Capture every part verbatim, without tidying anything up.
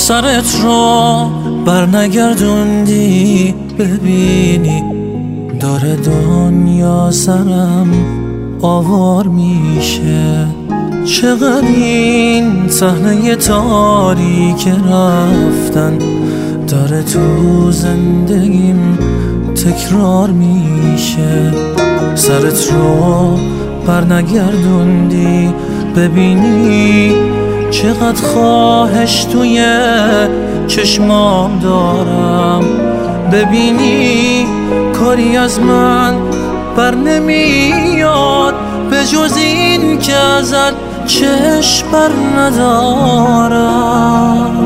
سرت رو بر نگردوندی ببینی داره دنیا سرم آوار میشه. چقدر این صحنه تاریک رفتن داره تو زندگیم تکرار میشه. سرت رو بر نگردوندی ببینی چقدر خواهش توی چشمام دارم. ببینی کاری از من بر نمیاد به جز این که ازت چشم بر ندارم.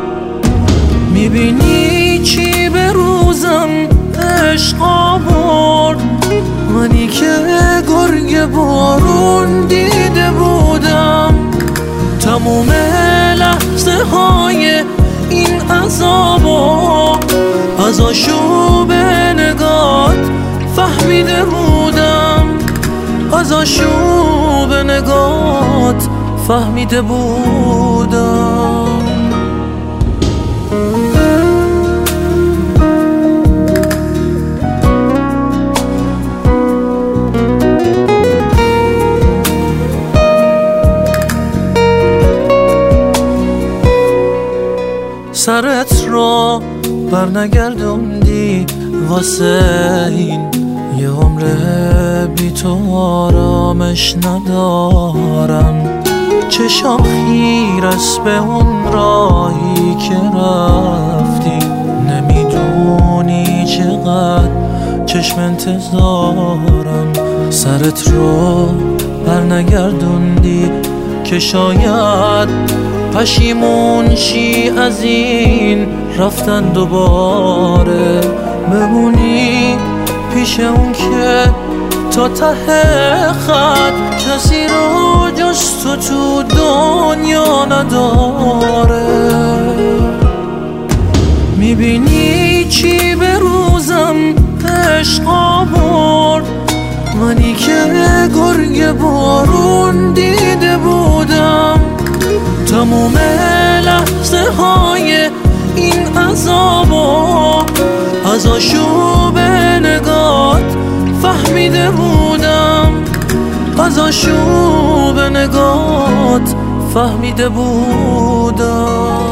میبینی چی به روزم عشق آورد، منی که گرگ بارون دیده بودم. تموم لحظه های این عذابا از آشوب نگات فهمیده بودم، از آشوب نگات فهمیده بودم. سرت رو بر نگردوندی واسه این یه عمر بی تو آرامش ندارم. چشام خیر است به اون راهی که رفتی، نمیدونی چقدر چشم انتظارم. سرت رو بر نگردوندی که شاید پشیمون شی از این رفتن دوباره، بمونی پیش اون که تا ته خط کسی رو جز تو تو دنیا نداره. میبینی چی به روزم عشق آورد، منی که گرگ بارون دیده بودم. تموم لحظه های این عذابا از آشوب نگات فهمیده بودم، از آشوب نگات فهمیده بودم.